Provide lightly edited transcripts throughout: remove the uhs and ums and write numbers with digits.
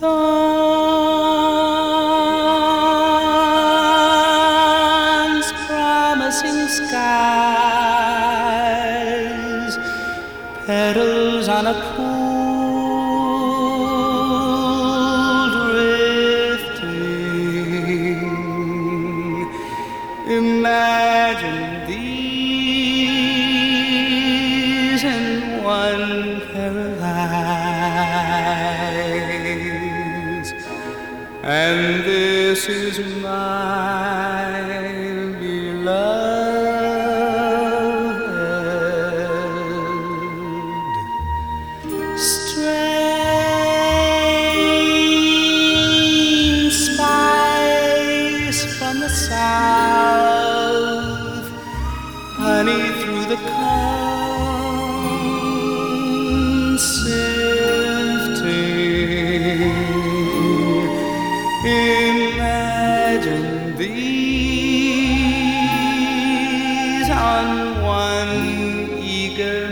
Dawn's promising skies, petals on a cool drifting. Imagine these in one pair of eyes, and this is my beloved. Strange spice from the south, honey through the comb sifting. Imagine these on one eager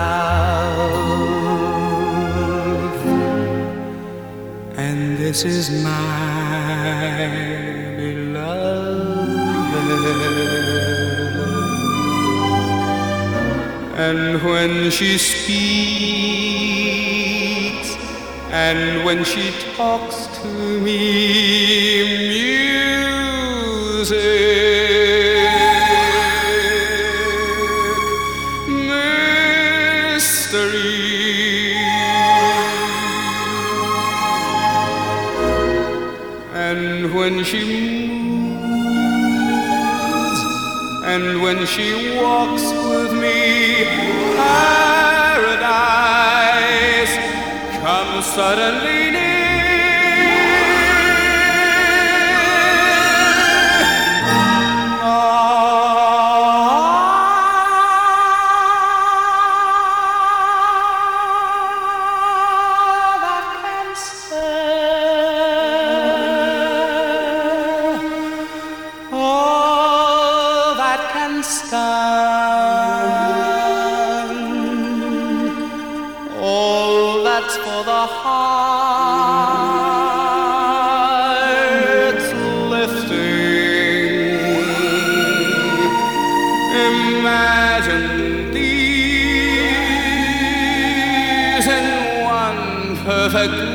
mouth, and this is my beloved. And when she speaks, and when she talks to me, music, mystery. And when she moves, and when she walks with me, paradise comes suddenly near. That can stir, all that can stun, all that's for the heart's lifting. Imagine these in one perfect